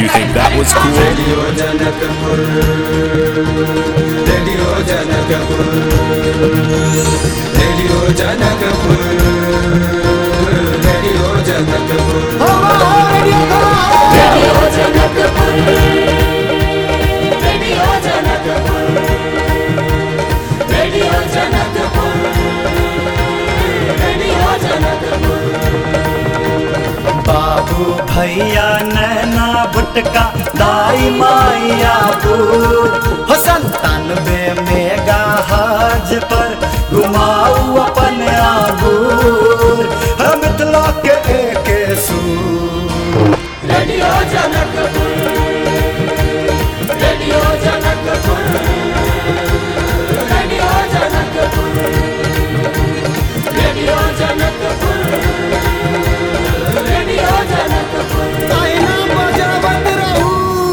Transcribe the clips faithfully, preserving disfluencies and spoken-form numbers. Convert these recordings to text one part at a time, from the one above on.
You think that was cool? Radio Janakpur, Radio Janakpur, Radio Janakpur, Radio Janakpur, Radio Janakpur, Radio Janakpur, Radio Janakpur, Radio Janakpur। बाबू भैया नैना बुटका दाई माया बूढ़ हो संतानवे mega हज पर घुमाऊ अपन आगूर हम मिथिला के एक सूर। Radio Janakpur, radio Janakpur, radio Janakpur, radio Janakpur, radio Janakpur. ताइना बजावत रहू।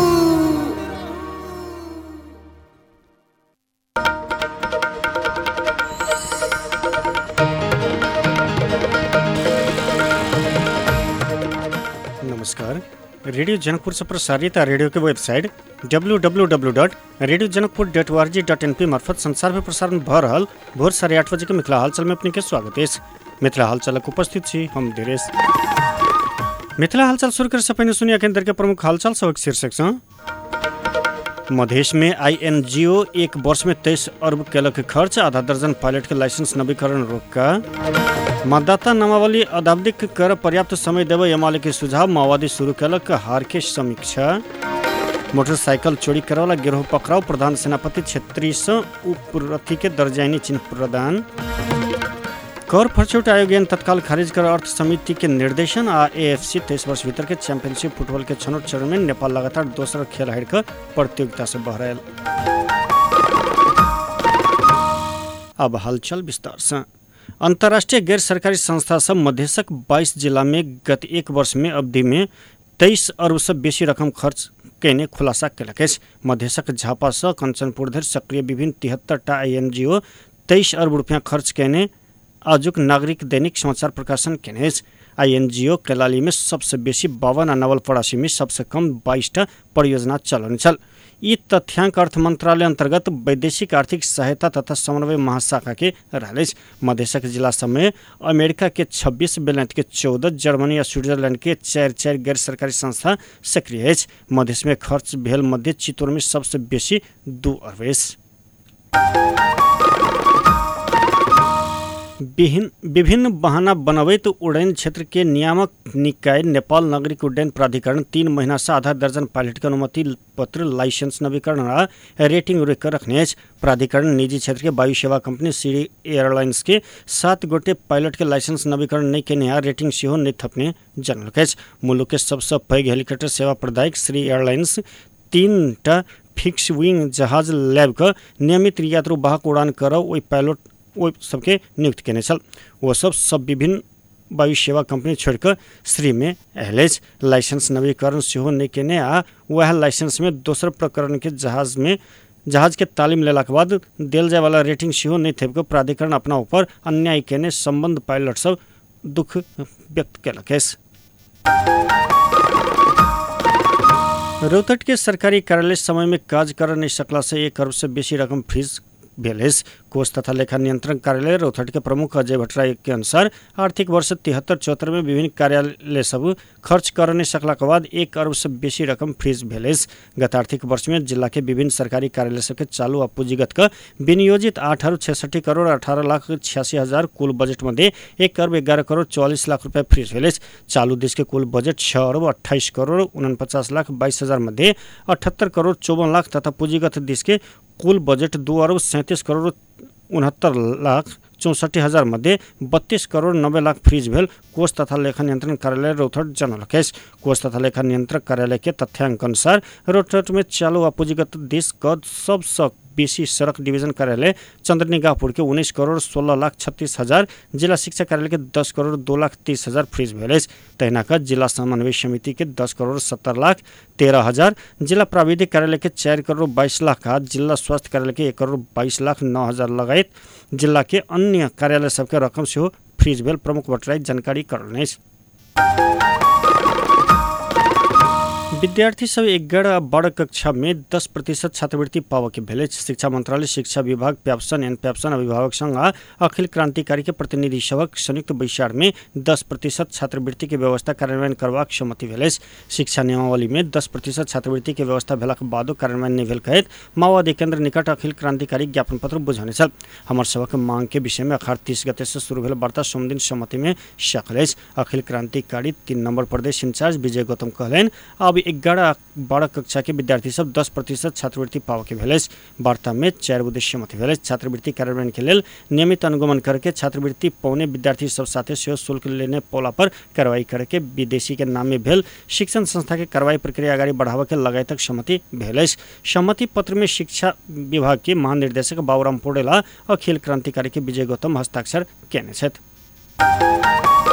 नमस्कार, रेडियो जनकपुर से प्रसारित रेडियो के website W W W dot radio Janakpur dot O R G dot N पी मार्फत संसार में प्रसारण भ रहल भोर साढ़े आठ बजे के मिथिला हालचाल में अपने के स्वागत है। मिथिला हालचालक उपस्थित छी हम धीरेश। मिथिला हालचाल शुरू कर से पहले सुनिया केंद्र के प्रमुख हालचाल सबक शीर्षक सँ। मधेश में आई एन जी ओ एक वर्ष में तेईस अरब केलक खर्च, आधा दर्जन पायलट के लाइसेंस नवीकरण रोका। मतदाता नामावली अदाब्दिक कर पर्याप्त समय देव एमाले के सुझाव, माओवादी शुरू केलक हार के समीक्षा। मोटरसाइकिल चोरी करवाला गिरोह पकड़ाव, प्रधान सेनापति क्षेत्रीय से उपरथी के दर्जानी चिन्ह प्रदान। कर फरछौट आयोग तत्काल खारिज कर अर्थ समिति के निर्देशन। आ एएफसी तेईस वर्ष भीतर के चैंपियनशिप फुटबॉल के छनौट चरण में नेपाल लगातार दोसर खेल हार कर प्रतियोगिता से बहरायल। अब हालचाल विस्तार से। अंतर्राष्ट्रीय गैर सरकारी संस्था सब मधेशक बाईस जिला में गत एक वर्ष में अवधि में तेईस अरब से बेसी रकम खर्च केने खुलासा केलक अछि। मधेशक झापा से कंचनपुर धरि सक्रिय विभिन्न तिहत्तर टा आई एन जी ओ तेईस अरब रुपया खर्च केने आजुक नागरिक दैनिक समाचार प्रकाशन केने अछि। आई एन जी ओ कैलाली में सबसे बेसी बावन आ नवलपरासी में सबसे कम बाईस टा परियोजना चलन छल। ई तथ्यांक अर्थ मंत्रालय अंतर्गत वैदेशिक आर्थिक सहायता तथा समन्वय महाशाखा के रहल। मधेशक जिला सब में अमेरिका के छब्बीस, बेलायत के चौदह, जर्मनी आ स्विट्जरलैंड के चार चार गैर सरकारी संस्था सक्रिय अछि। मधेश में खर्च भेल मध्य चित्तौर में सबसे बेसी दू अरब अछि। विभिन्न बहाना बनबैत उड़ैन क्षेत्र के नियामक निकाय नेपाल नागरिक उड्डयन प्राधिकरण तीन महीना से आधा दर्जन पायलट के अनुमति पत्र, लाइसेंस नवीकरण आ रेटिंग रोक कर रखने अछि। प्राधिकरण निजी क्षेत्र के वायु सेवा कंपनी श्री एयरलाइंस के सात गोटे पायलट के लाइसेंस नवीकरण नहीं केने आ रेटिंग सेहो नहीं थपने जनलक अछि। मुलुक के सबसे पैघ हेलीकॉप्टर सेवा प्रदायक श्री एयरलाइंस तीन टा फिक्स विंग जहाज लैब के नियमित यात्रु वाहक उड़ान करब ओहि पायलट वो सबके नियुक्त केने छल। वो सब सब विभिन्न वायु सेवा कंपनी छोड़ कर श्री में अहल। लाइसेंस नवीकरण सेहो नहीं केने आ वह लाइसेंस में दोसर प्रकरण के जहाज में जहाज के तालीम लेला के बाद देल जाय वाला रेटिंग सेहो नहीं थेब के प्राधिकरण अपना ऊपर अन्याय केने संबंध पायलट सब दुख व्यक्त केलक अछि। रोहतक के सरकारी कार्यालय समय में काज कर नहीं सकला से एक अरब से बेसी रकम फ्रीज भेल। कोष तथा लेखा नियंत्रण कार्यालय रोहतक के प्रमुख अजय भट्टराय के अनुसार आर्थिक वर्ष तिहत्तर चौहत्तर में विभिन्न कार्यालय सब खर्च कर नहीं सकला के बाद एक अरब से बेसी रकम फ्रीज भेल। गत आर्थिक वर्ष में जिला के विभिन्न सरकारी कार्यालय सबके चालू आ पूंजीगत का विनियोजित आठ अरब छसठी करोड़ अठारह लाख छियासी हजार कुल बजट में एक अरब ग्यारह करोड़ चौवालीस लाख रुपया फ्रीज भेल। चालू देश के कुल बजट छह अरब अट्ठाईस करोड़ उनपचास लाख बाईस हजार मध्य अठहत्तर करोड़ चौवन लाख तथा पूंजीगत देश के कुल बजट दो अरब सैंतीस करोड़ उनहत्तर लाख चौंसठ हजार मध्य बत्तीस करोड़ नब्बे लाख फ्रीज भेल। कोष तथा लेखा नियंत्रण कार्यालय रोहतक जनलक अछि। कोष तथा लेखा नियंत्रक कार्यालय के तथ्यांक अनुसार रोहतक में चालू आ पूंजीगत देश का सबसे बेसी सड़क डिवीजन कार्यालय चंद्रनिगाहपुर के उन्नीस करोड़ सोलह लाख छत्तीस हजार, जिला शिक्षा कार्यालय के दस करोड़ दो लाख तीस हजार फ्रीज भेल। तहिना का जिला समन्वय समिति के दस करोड़ सत्तर लाख तेरह हजार, जिला प्राविधिक कार्यालय के चार करोड़ बाईस लाख आ जिला स्वास्थ्य कार्यालय के एक करोड़ बाईस लाख नौ हजार लगायत जिला के अन्य कार्यालय सबके रकम से फ्रीज भेल। प्रमुख भट्टराय जानकारी करने। विद्यार्थी सब एघार बड़ कक्षा में दस प्रतिशत छात्रवृत्ति पाव के भेले शिक्षा मंत्रालय शिक्षा विभाग प्याप्सन एन प्याप्सन अभिभावक संघ अखिल क्रांतिकारी के प्रतिनिधि सभक संयुक्त बैसार में दस प्रतिशत छात्रवृत्ति के व्यवस्था कार्यान्वयन करबाक सहमति भेल। शिक्षा नियमावली में दस प्रतिशत छात्रवृत्ति के व्यवस्था भेलाक बादो कार्यान्वयन नहीं भेल कहैत माओवादी केन्द्र निकट अखिल क्रांतिकारी ज्ञापन पत्र बुझाने छल। हमर सबक मांग के विषय में अखाड़ तीस गते से शुरू भेल वार्ता सोमदिन सहमति में सकल। अखिल क्रांतिकारी तीन नंबर प्रदेश इंचार्ज विजय गौतम कहलेन अब ग्यारह बारह कक्षा के विद्यार्थी सब दस प्रतिशत छात्रवृत्ति पाव के भेल। वार्ता में चार उद्देश्य सहमति भेल। छात्रवृत्ति कार्यान्वयन के लिए नियमित अनुगमन करके छात्रवृत्ति पौने विद्यार्थी सब साथे सेहो शुल्क लेने पौला पर कार्रवाई करके विदेशी के नाम में भेल शिक्षण संस्था के कार्रवाई प्रक्रिया आगाड़ी बढ़ावा के लगायतक सहमति भेल। सहमति पत्र में शिक्षा विभाग के महानिर्देशक बाबूराम पौडेला अखिल क्रांतिकारी के विजय गौतम हस्ताक्षर केने छथि।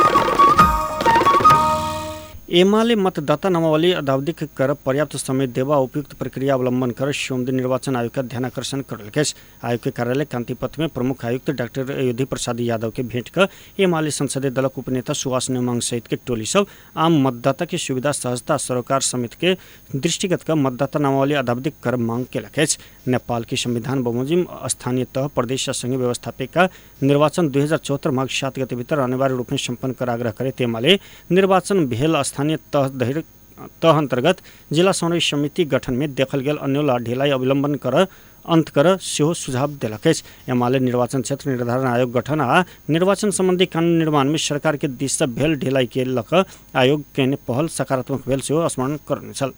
एमाले मतदाता नामावली अद्यावधिक कर पर्याप्त समय देवा उपयुक्त प्रक्रिया अवलंबन कर सोमदिन निर्वाचन आयोग का ध्यान आकर्षण करल। आयोग के कार्यालय कांतिपथ में प्रमुख आयुक्त डॉक्टर अयोधी प्रसाद यादव के भेंट कर एमाले संसदीय दलक उपनेता सुभाष नेमांग सहित के टोली सब आम मतदाता की सुविधा सहजता सरोकार समिति के दृष्टिगत का मतदाता नामावली अद्यावधिक कर मांग केलक। नेपाल के संविधान बमोजिम स्थानीय तह प्रदेश संघीय व्यवस्थापिका निर्वाचन दुई हजार चौहत्तर माघ सात गते भीतर अनिवार्य रूप में सम्पन्न कर आग्रह करे एमाले निर्वाचन भेल स्थानीय तह धैर्य तह अंतर्गत जिला समन्वय समिति गठन में देखल गेल अन्योला ढिलाई अवलंबन कर अंत कर सेहो सुझाव देलक। एमाले निर्वाचन क्षेत्र निर्धारण आयोग गठन आ निर्वाचन संबंधी कानून निर्माण में सरकार के दिश से भेल ढिलाई के लक आयोग के पहल सकारात्मक भेल सेहो स्मरण करने छल।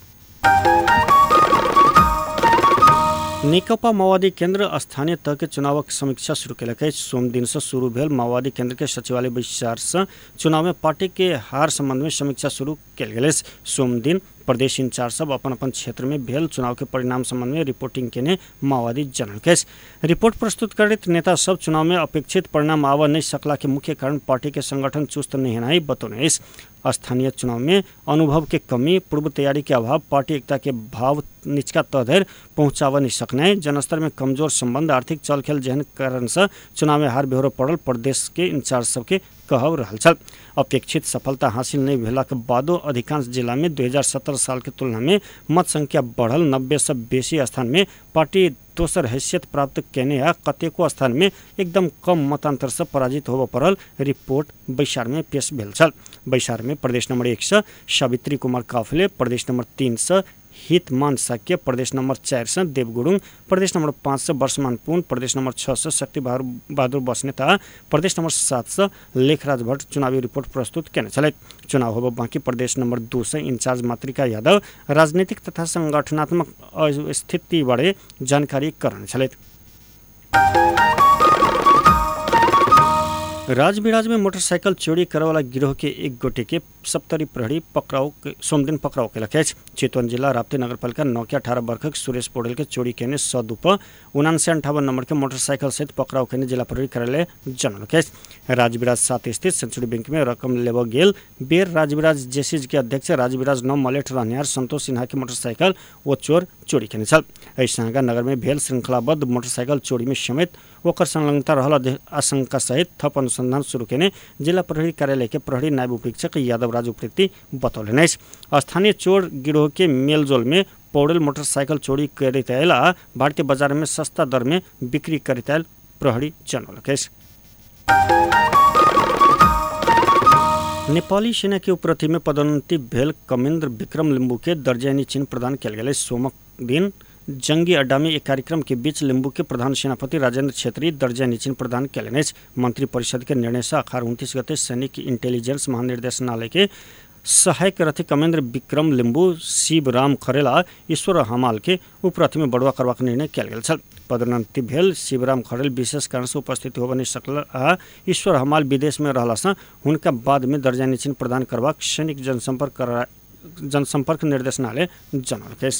नेकपा माओवादी केन्द्र स्थानीय तह के चुनावक समीक्षा शुरू केलक। सोमदिन से शुरू भेल माओवादी केन्द्र के सचिवालय बैसार से चुनाव में पार्टी के हार संबंध में समीक्षा शुरू कल गेल। सोमदिन प्रदेश इंचार्ज सब अपन अपन क्षेत्र में भेल चुनाव के परिणाम संबंध में रिपोर्टिंग केने माओवादी जनल। रिपोर्ट प्रस्तुत करते नेता सब चुनाव में अपेक्षित परिणाम आव नहीं सकला के मुख्य कारण पार्टी के संगठन चुस्त नहीं है बतौने। स्थानीय चुनाव में अनुभव के कमी पूर्व तैयारी के अभाव पार्टी एकता के भाव निचका तह धरि पहुँचाव नहीं सकना जनस्तर में कमजोर संबंध आर्थिक चलखेल जेहन कारण से चुनाव में हार बेहोरो पड़ल प्रदेश के इंचार्ज सबके कहब रहल छल। अपेक्षित सफलता हासिल नहीं भेला के बादो अधिकांश जिला में दो हज़ार सत्रह साल के तुलना में मत संख्या बढ़ल नब्बे से बेसी स्थान में पार्टी दोसर हैसियत प्राप्त केने आ कतेको स्थान में एकदम कम मतांतर से पराजित होब पड़ल रिपोर्ट बैसार में पेश भेल छल। बैसार में प्रदेश नंबर एक से सावित्री कुमार काफले, प्रदेश नंबर तीन से हितमान साक्य, प्रदेश नंबर चार से देव गुरुङ, प्रदेश नंबर पाँच से वर्षमान पुन, प्रदेश नंबर छः से शक्ति बहादुर बस्नेता, प्रदेश नंबर सात से लेखराज भट्ट चुनावी रिपोर्ट प्रस्तुत केने छल। चुनाव होब बाँकी प्रदेश नंबर दो से इंचार्ज मातृका यादव राजनीतिक तथा संगठनात्मक स्थिति बारे जानकारी करने छल। राजविराज में मोटरसाइकिल चोरी करे वाला गिरोह के एक गोटे के सप्तरी प्रहरी पकड़ाव सोमदिन पकड़ाव केलक। चितवन जिला राप्ती नगरपालिका नौ के अठारह वर्षक सुरेश पौडेल के चोरी केने सदुप उनासी अंठावन नंबर के मोटरसाइकिल सहित पकड़ाव केने जिला प्रहरी कार्यालय जनलक। राजविराज सात स्थित सेंचुरी बैंक में रकम लेब गेल बेर राजविराज जेसीज के अध्यक्ष राजविराज नौ मलेठ रहनिहार संतोष सिन्हा के मोटरसाइकिल वो चोर चोरी केने छल। ऐसा नगर में भेल श्रृंखलाबद्ध मोटरसाइकिल चोरी में समेत ओकर संलग्नता रहल आशंका सहित थप अनुसंधान शुरू केने जिला प्रहरी कार्यालय के प्रहरी नायब उपरीक्षक यादव राज उप्रेती बतौलन। स्थानीय चोर गिरोह के मेलजोल में पौडेल मोटरसाइकिल चोरी करैत आयल आ भारतीय बाजार में सस्ता दर में बिक्री करैत आयल प्रहरी जनौलक। नेपाली सेना के उपरथी में पदोन्नति भेल कमेन्द्र विक्रम लिम्बू के दर्जानी चिन्ह प्रदान कल गेल। सोमक दिन जंगी अड्डा में एक कार्यक्रम के बीच लिम्बू के प्रधान सेनापति राजेंद्र छेत्री दर्जानी चिन्ह प्रदान कलेन। मंत्री परिषद के निर्णय से अखाड़ उनतीस गते सैनिक इंटेलिजेंस महानिर्देशनालय के सहायक रथी कमेन्द्र विक्रम लिम्बू शिवराम खरेला ईश्वर हमाल के उपरथी में बढ़वा करबाक निर्णय कल गेल छल। पदोन्नति भेल शिवराम खरेल विशेष कारण से उपस्थित होब नहीं सकल आ ईश्वर हमाल विदेश में रहला से हुनका बाद में दर्जानी चिन्ह प्रदान करबाक सैनिक जनसंपर्क जनसंपर्क निर्देशनालय जनौलक।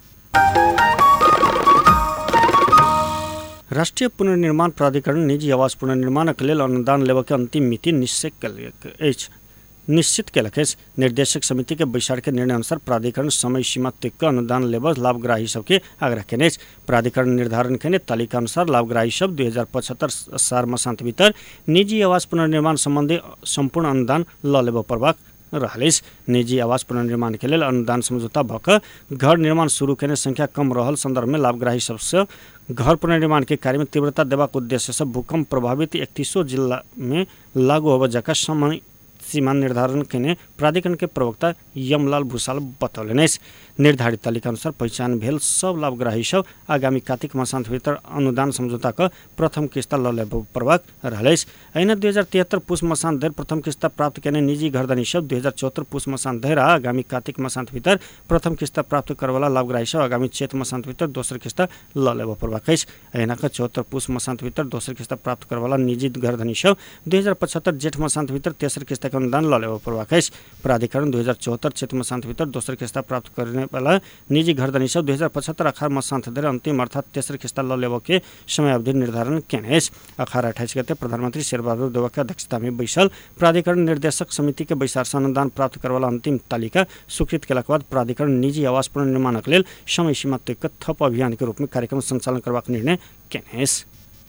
राष्ट्रीय पुनर्निर्माण प्राधिकरण निजी आवास पुनर्निर्माणक लेल अनुदान लेब के अंतिम मिति निश्चित कयलक अछि निश्चित कयलक अछि। निर्देशक समिति के बैसार के निर्णय अनुसार प्राधिकरण समय सीमा तक अनुदान लेब लाभग्राही सबके आग्रह केने अछि। प्राधिकरण निर्धारण केने तालिका अनुसार लाभग्राही सब दुई हजार पचहत्तर साल मसांत भीतर निजी आवास पुनर्निर्माण संबंधी संपूर्ण अनुदान ल लेब पड़बाक रहलिस। निजी आवास पुनर्निर्माण के लेल अनुदान समझौता भऽ कऽ घर निर्माण शुरू केने संख्या कम रहल संदर्भ में लाभग्राही सबसे घर पुनर्निर्माण के कार्य में तीव्रता देबाक उद्देश्य से भूकंप प्रभावित इकतीसो जिला में लागू होबऽ जका समय सीमा निर्धारण केने प्राधिकरण के प्रवक्ता यमलाल भूषाल बतौलनि। निर्धारित तालिका अनुसार पहचान भेल सब लाभग्राही सब आगामी कार्तिक मासांत भीतर अनुदान समझौता का प्रथम किस्त लऽ लेब प्रभाग रहलैस। अहिना दू हजार तिहत्तर पुष मसांत धरि प्रथम किस्त प्राप्त केने निजी घरधनी सब दू हजार चौहत्तर पुष मसांत धरि आ आगामी कार्तिक मासांत भीतर प्रथम किस्त प्राप्त करवला लाभग्राही सब आगामी चैत मसांत भीतर दोसर किस्त लऽ लेब प्रभाग अछि। अहिना का चौहत्तर पुष मसांत भीतर दोसर किस्त प्राप्त करवला निजी घरधनी सब दू हजार पचहत्तर जेठ मसांत भीतर तेसर किस्त के अनुदान लऽ लेब प्रभाग अछि। प्राधिकरण दू हजार चौहत्तर चैत मसांत भीतर दोसर किस्त प्राप्त करने वाला निजी घरधनी सब दू हजार पचहत्तर अखाड़ मसांत धरि अंतिम अर्थात तेसर किस्त लऽ लेब के समय अवधि निर्धारण केने अछि। अखाड़ अट्ठाईस गते प्रधानमंत्री शेरबहादुर देवा के अध्यक्षता में बैसल प्राधिकरण निर्देशक समिति के बैसार से अनुदान प्राप्त करवला अंतिम तालिका स्वीकृत केलाक बाद प्राधिकरण निजी आवास पुनर्निर्माणक लेल समय सीमा तय कऽ थप अभियान के रूप में कार्यक्रम संचालन करबाक निर्णय केने अछि।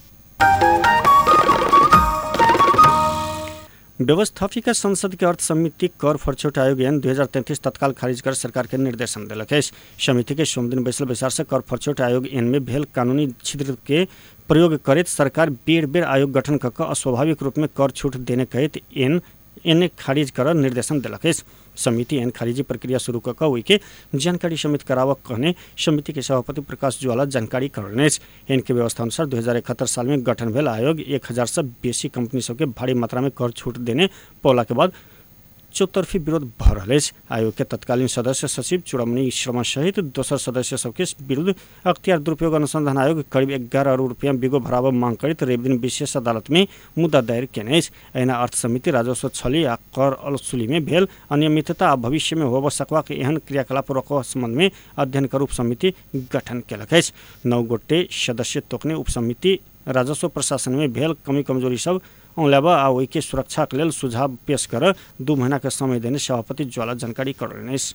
व्यवस्थापिका संसद के अर्थ समिति कर फरछौट आयोग एन दू हजार तैंतीस तत्काल खारिज कर सरकार के निर्देशन देलक अछि। समिति के सोम दिन बैसल बैसार से कर फरछौट आयोग एन में भेल कानूनी छिद्र के प्रयोग करैत सरकार बेर बेर आयोग गठन कऽ कऽ अस्वाभाविक रूप में कर छूट देने कहैत एन एन खारिज कर निर्देशन देलक अछि। समिति एन खारिजी प्रक्रिया शुरू कऽ कऽ ओहि के जानकारी समित करावऽ कहने समिति के सभापति प्रकाश ज्वाला जानकारी करौने अछि। एन के व्यवस्था अनुसार दू हजार इकहत्तर साल में गठन भेल आयोग एक हजार से बेसी कंपनी सबके भारी मात्रा में कर छूट देने पौला के बाद चौतरफी विरोध भऽ रहल अछि। आयोग के तत्कालीन सदस्य सचिव चूड़ामणि शर्मा सहित दोसर सदस्य सबके विरुद्ध अख्तियार दुरुपयोग अनुसंधान आयोग करीब ग्यारह अरब रुपया बिगो भराबऽ मांग करैत रवि दिन विशेष अदालत में मुद्दा दायर केने अछि। अहिना अर्थ समिति राजस्व छली आ कर वसूली में भेल अनियमितता आ भविष्य में होबऽ सकबाक एहन क्रियाकलाप रोकबा संबंध में अध्ययन कर उप समिति गठन केलक अछि। नौ गोटे सदस्य तोकने उप समिति राजस्व प्रशासन में भेल कमी कमजोरी सब औंलेबा आ ओहि के सुरक्षा के लेल सुझाव पेश कर दू महीना के समय देने सभापति ज्वाला जानकारी करौने अछि।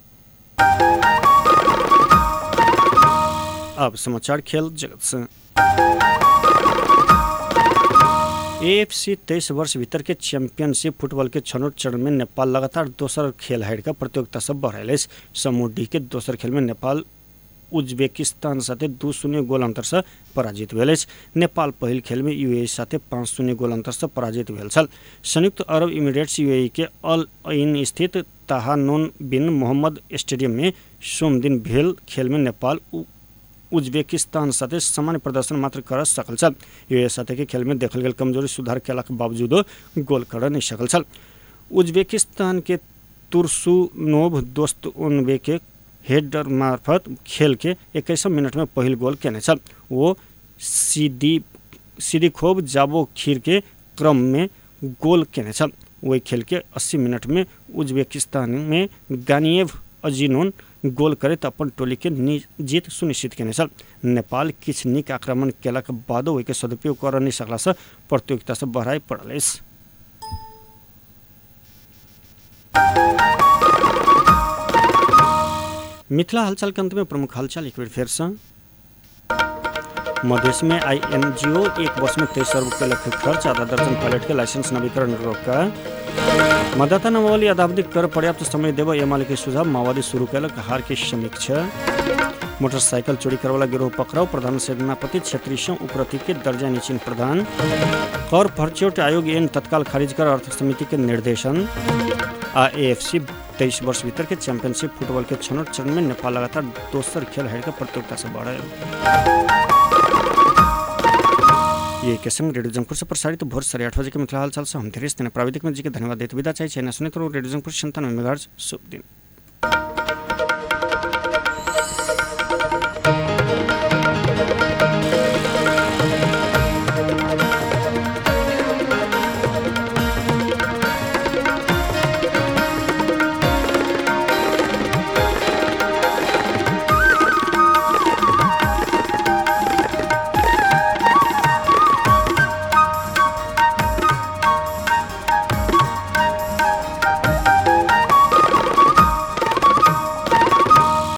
अब समाचार खेल जगत से। एएफसी तेईस वर्ष भीतर के चैंपियनशिप फुटबॉल के छनौट चरण में नेपाल लगातार दोसर खेल हारि कऽ प्रतियोगिता सब बढ़ायल अछि। समूह डी के दोसर खेल में नेपाल उज्बेकिस्तान साथे दू शून्य गोल अंतर से पराजित भेल अछि। नेपाल पहिल खेल में यूएई साथे पाँच शून्य गोल अंतर से पराजित भेल छल। संयुक्त अरब इमिरेट्स यूएई के अल अइन स्थित ताहानोन बिन मोहम्मद स्टेडियम में सोम दिन भेल खेल में नेपाल उज्बेकिस्तान साथे सामान्य प्रदर्शन मात्र कर सकल छल। यूएई साथे के खेल में देखल गेल कमजोरी सुधार केलाक बावजूदो गोल कर नहीं सकल छल। उज्बेकिस्तान के तुर्सुनोव दोस्तोनवे के हेडर मार्फत खेल के इक्कीसवें मिनट में पहिल गोल केने छल। वो सीधी सीधीखोब जाबो खीर के क्रम में गोल केने छल। वही खेल के अस्सी मिनट में उज्बेकिस्तान में गानिएव अजीनोन गोल करैत अपन टोली के जीत सुनिश्चित केने छल। नेपाल किछ नीक आक्रमण केलाक बादो ओहि के सदुपयोग कर नहि सकला से प्रतियोगिता से बढ़ाई पड़ल अछि। मिथिला हालचाल के अंत में प्रमुख हालचाल एक बेर फेर से। मधेश में आईएनजीओ एक वर्ष में तेईस अरब के लक्ष्य खर्च, आधा दर्जन पायलट के लाइसेंस नवीकरण रोका। मतदाता नामावली अदावधि कर पर्याप्त समय देव एमाले के सुझाव, माओवादी शुरू कैलक हार की समीक्षा। मोटरसाइकिल चोरी करवाला गिरोह पकड़ाव, प्रधान सेनापति क्षेत्रीय से उपरती के दर्जा निचिन प्रदान। कर फरछौट आयोग एन तत्काल खारिज कर अर्थ समिति के निर्देशन। आ एएफसी तेईस वर्ष भीतर के चैंपियनशिप फुटबॉल के छनौट चरण में नेपाल लगातार दोसर खेल हारि कर प्रतियोगिता से बढ़े। ये के संग रेडियो जंगपुर से प्रसारित भोर साढ़े आठ बजे के मिथिला हालचाल से हम धीरेश प्राविधिक में जी के धन्यवाद देते विदा चाहिए। सुने तो रेडियो जंगपुर संतानवे मेगाहर्ट्ज। शुभ दिन।